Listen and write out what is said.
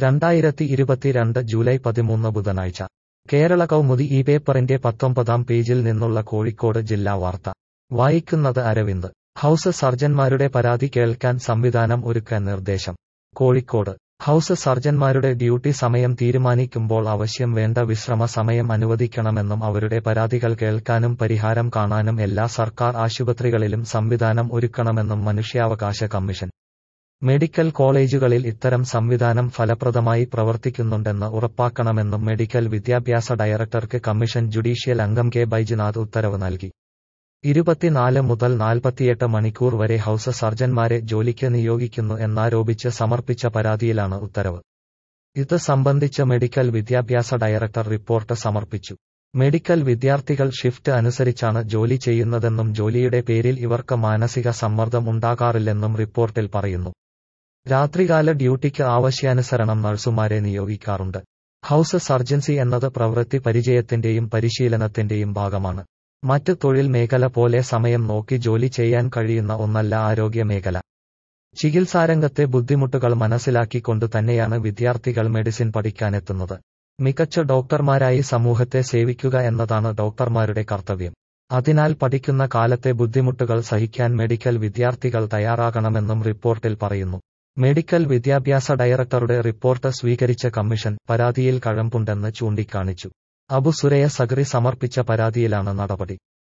2022 July 13 ബുധനാഴ്ച കേരള കൗമുദി ഈ പേപ്പറിന്റെ 19-ാം പേജിൽ നിന്നുള്ള കോഴിക്കോട് ജില്ലാ വാർത്ത വായിക്കുന്നത് അരവിന്ദ്. ഹൗസ് സർജൻമാരുടെ പരാതി കേൾക്കാൻ സംവിധാനം ഒരുക്കാൻ നിർദ്ദേശം. കോഴിക്കോട് ഹൗസ് സർജൻമാരുടെ ഡ്യൂട്ടി സമയം തീരുമാനിക്കുമ്പോൾ ആവശ്യം വേണ്ട വിശ്രമ സമയം അനുവദിക്കണമെന്നും അവരുടെ പരാതികൾ കേൾക്കാനും പരിഹാരം കാണാനും എല്ലാ സർക്കാർ ആശുപത്രികളിലും സംവിധാനം ഒരുക്കണമെന്നും മനുഷ്യാവകാശ കമ്മീഷൻ. മെഡിക്കൽ കോളേജുകളിൽ ഇത്തരം സംവിധാനം ഫലപ്രദമായി പ്രവർത്തിക്കുന്നുണ്ടെന്ന് ഉറപ്പാക്കണമെന്നും മെഡിക്കൽ വിദ്യാഭ്യാസ ഡയറക്ടർക്ക് കമ്മീഷൻ ജുഡീഷ്യൽ അംഗം കെ ബൈജുനാഥ് ഉത്തരവ് നൽകി. 24 മുതൽ 48 മണിക്കൂർ വരെ ഹൗസ് സർജൻമാരെ ജോലിക്ക് നിയോഗിക്കുന്നു എന്നാരോപിച്ച് സമർപ്പിച്ച പരാതിയിലാണ് ഉത്തരവ്. ഇത് സംബന്ധിച്ച് മെഡിക്കൽ വിദ്യാഭ്യാസ ഡയറക്ടർ റിപ്പോർട്ട് സമർപ്പിച്ചു. മെഡിക്കൽ വിദ്യാർത്ഥികൾ ഷിഫ്റ്റ് അനുസരിച്ചാണ് ജോലി ചെയ്യുന്നതെന്നും ജോലിയുടെ പേരിൽ ഇവർക്ക് മാനസിക സമ്മർദ്ദം ഉണ്ടാകാറില്ലെന്നും റിപ്പോർട്ടിൽ പറയുന്നു. രാത്രികാല ഡ്യൂട്ടിക്ക് ആവശ്യാനുസരണം നഴ്സുമാരെ നിയോഗിക്കാറുണ്ട്. ഹൗസ് സർജൻസി എന്നത് പ്രവൃത്തി പരിചയത്തിന്റെയും പരിശീലനത്തിന്റെയും ഭാഗമാണ്. മറ്റ് തൊഴിൽ മേഖല പോലെ സമയം നോക്കി ജോലി ചെയ്യാൻ കഴിയുന്ന ഒന്നല്ല ആരോഗ്യ മേഖല. ചികിത്സാരംഗത്തെ ബുദ്ധിമുട്ടുകൾ മനസ്സിലാക്കിക്കൊണ്ട് തന്നെയാണ് വിദ്യാർത്ഥികൾ മെഡിസിൻ പഠിക്കാനെത്തുന്നത്. മികച്ച ഡോക്ടർമാരായി സമൂഹത്തെ സേവിക്കുക എന്നതാണ് ഡോക്ടർമാരുടെ കർത്തവ്യം. അതിനാൽ പഠിക്കുന്ന കാലത്തെ ബുദ്ധിമുട്ടുകൾ സഹിക്കാൻ മെഡിക്കൽ വിദ്യാർത്ഥികൾ തയ്യാറാകണമെന്നും റിപ്പോർട്ടിൽ പറയുന്നു. മെഡിക്കൽ വിദ്യാഭ്യാസ ഡയറക്ടറുടെ റിപ്പോർട്ട് സ്വീകരിച്ച കമ്മീഷൻ പരാതിയിൽ കഴമ്പുണ്ടെന്ന് ചൂണ്ടിക്കാണിച്ചു. അബു സുരയ സഗറി സമർപ്പിച്ച പരാതിയിലാണ് നടപടി.